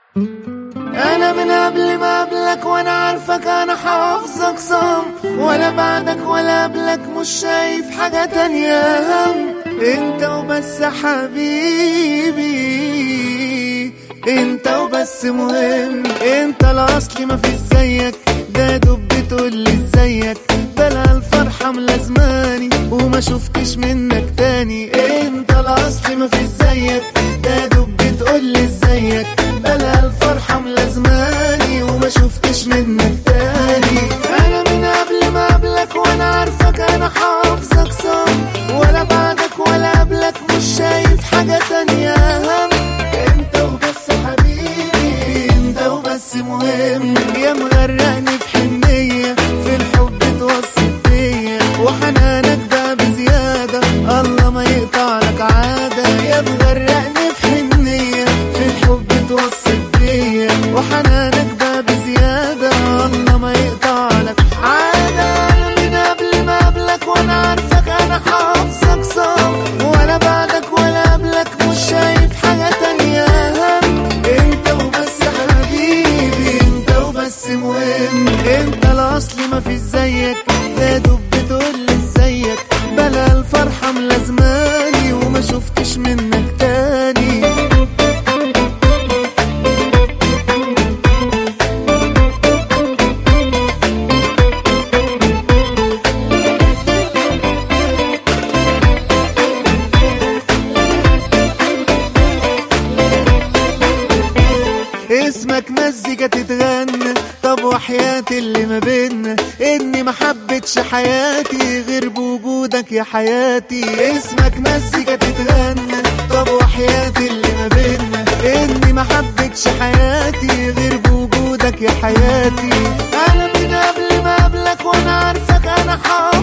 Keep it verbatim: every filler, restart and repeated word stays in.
انا من قبل ما قبلك وانا عارفك، انا حافظك صم، ولا بعدك ولا قبلك مش شايف حاجة تانية هم. انت وبس حبيبي، انت وبس مهم، انت الاصلي مفيش زيك، ده دب بتقولي ازيك، بلا الفرحة ملازماني وما شفتش منك تاني. انت الاصلي مفيش زيك، ده دب بتقولي ازيك، بلا الفرحة ملازماني وما شفتش منك تاني. انا من قبل ما قبلك وانا عارفك، انا حافظك صم، ولا بعدك ولا قبلك مش شايف حاجة تانية هم. انت وبس حبيبي، انت وبس مهم، يا مغرقني في حنية، في الحب توصل بيا، وحنانك ده بزيادة الله ما يقطع لك عادة. يا مغرقني في حنية، في الحب توصل بيا، وحنانك ده بزيادة الله ما يقطع لك عادة. من قبل ما قبلك وانا عارفك، انا حافظك صم، ولا بعدك ولا قبلك مش شايف حاجة تانية هم. انت وبس حبيبي، انت وبس مهم، انت الاصلي مفيش زيك، ده دب بتقولي ازيك، بلا الفرحة ملازماني وما شفتش منك تاني. اسمك مزيكا تتغنى، طب وحياتي اللي ما بينا، اني ما حبتش حياتي غير بوجودك يا حياتي. اسمك مزيكا تتغنى، طب وحياتي اللي ما بينا، اني ما حبتش حياتي غير بوجودك يا حياتي. انا من قبل ما قبلك وانا عارفك، انا حاضر